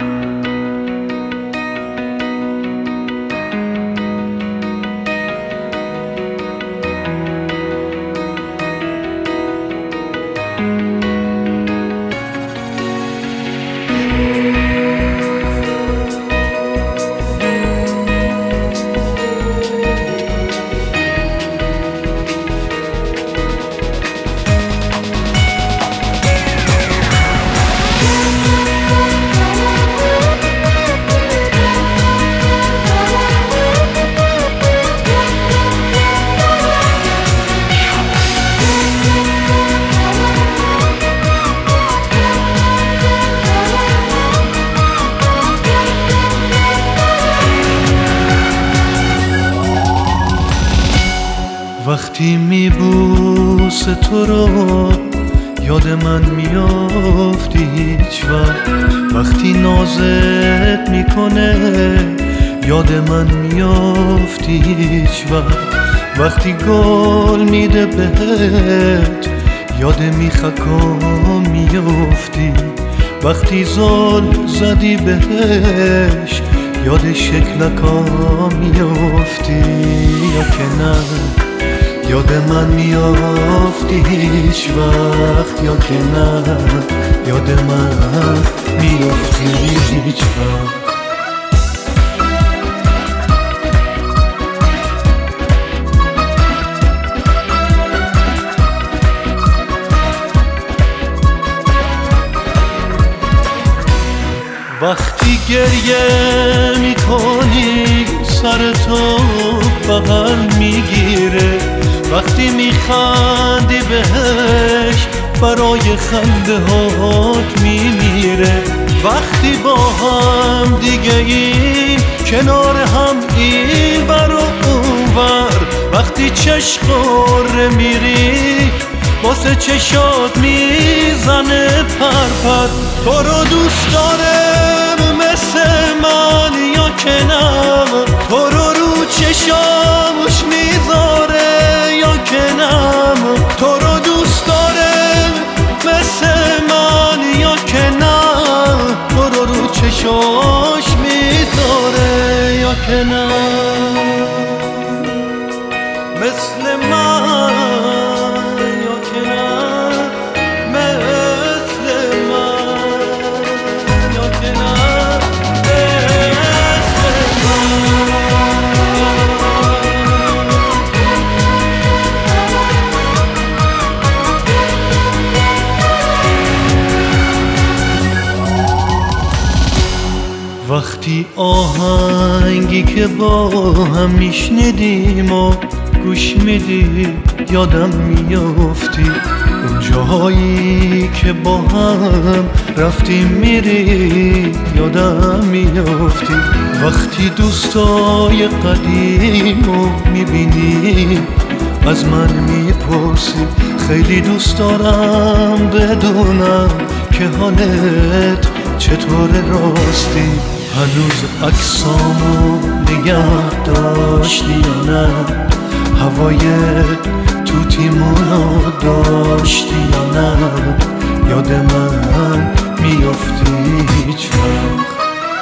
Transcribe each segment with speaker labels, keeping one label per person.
Speaker 1: وقتی میبوس تو رو یاد من میافتی هیچ وقتی نازت میکنه یاد من میافتی هیچ وقتی گل میده بهت یاد میخکا میافتی وقتی زل زدی بهش یاد شکلکا میافتی یا که نه یاد من میافتی هیچ وقت یا که نه یاد من میافتی هیچ وقت وقتی گریه میکنی سر تو بغل میگیره وقتی میخندی بهش برای خنده هات میمیره وقتی با هم دیگه این کنار هم این بر و اونور وقتی چشقاره میری واسه چشات میزنه پرپر تو رو دوست دارم مثل من یا که نه تو رو چشامش میذاره یا که نه تو رو دوست دارم مثل من یا که نه تو رو چشاش میذاره یا که نه مثل من وقتی آهنگی که با هم میشنیدیم و گوش میدی یادم میافتی اون جاهایی که با هم رفتیم میری یادم میافتی وقتی دوستای قدیمو میبینی از من میپرسی خیلی دوست دارم بدونم که حالت چطور راستی هنوز عکسامو نگه داشتی یا نه هوای توتیمونو داشتی یا نه یاد من میافتی هیچ وقت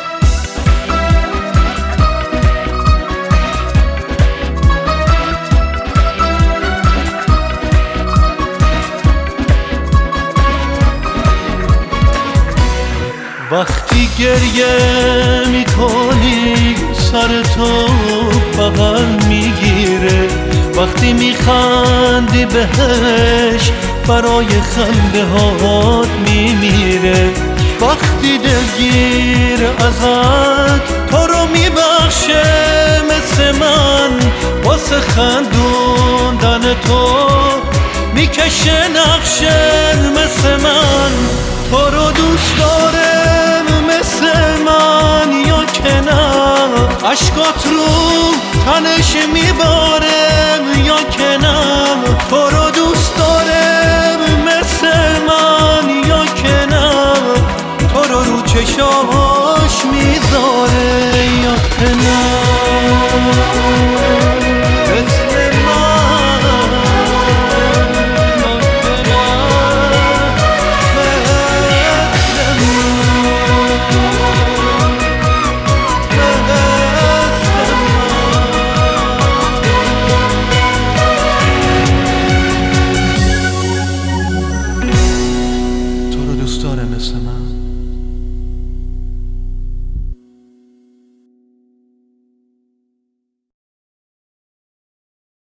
Speaker 1: وقتی گریه میکنی سر تو بغل میگیره وقتی میخندی بهش برای خنده هات میمیره وقتی دلگیر ازت تو رو میبخشه مثل من واسه خندوندن تو میکشه نقشه مثل من تو رو دوست دارم مثل من یا که نه عشقات رو تنش میبارم یا که نه تو رو دوست دارم مثل من یا که نه تو رو چشاش میذارم